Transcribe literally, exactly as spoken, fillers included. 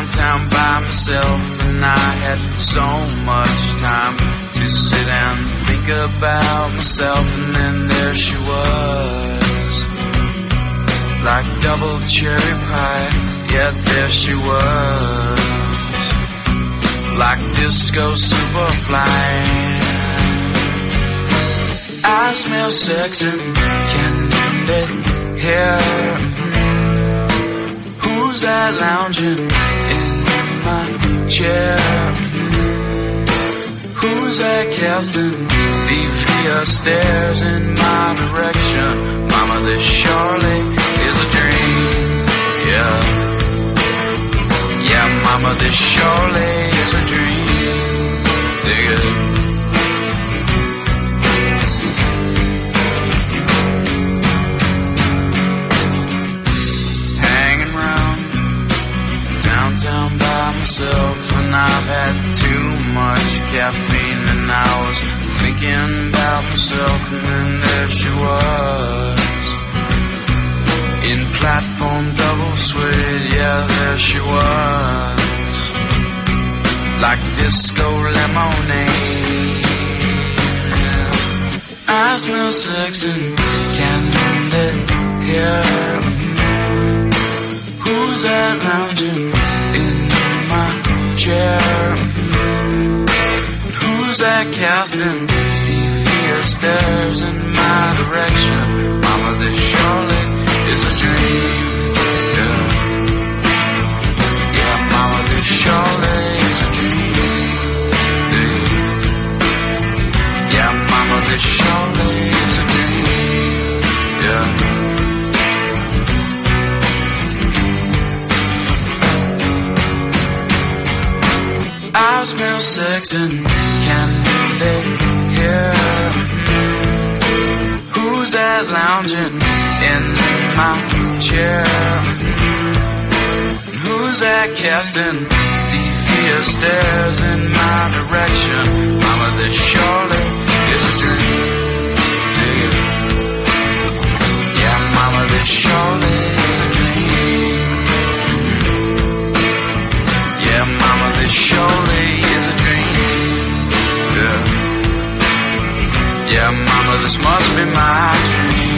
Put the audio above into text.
downtown by myself, and I had so much time to sit and think about myself. And then there she was, like double cherry pie. Yeah, there she was, like disco superfly. I smell sex and candy hair. Who's that lounging in my chair? Who's that casting devious stares in my direction? Mama, this surely is a dream. Yeah, yeah, mama, this surely is a dream. Dig it. Down by myself, and I've had too much caffeine, and I was thinking about myself. And then there she was, in platform double suede. Yeah, there she was, like disco lemonade. I smell sex and candy here. Who's that lounging in my chair? Who's that casting devious stares in my direction? Mama, this surely is a dream. Yeah, yeah, mama, this surely is a dream. Yeah, yeah, mama, this surely is a dream. Yeah. I smell sex and candy here. Who's that lounging in my chair? Who's that casting devious stares in my direction? Mama, this surely is a dream. Dig it. Yeah, mama, this surely is a dream. Yeah, mama, this surely is a dream. Yeah, yeah, mama, this must be my dream.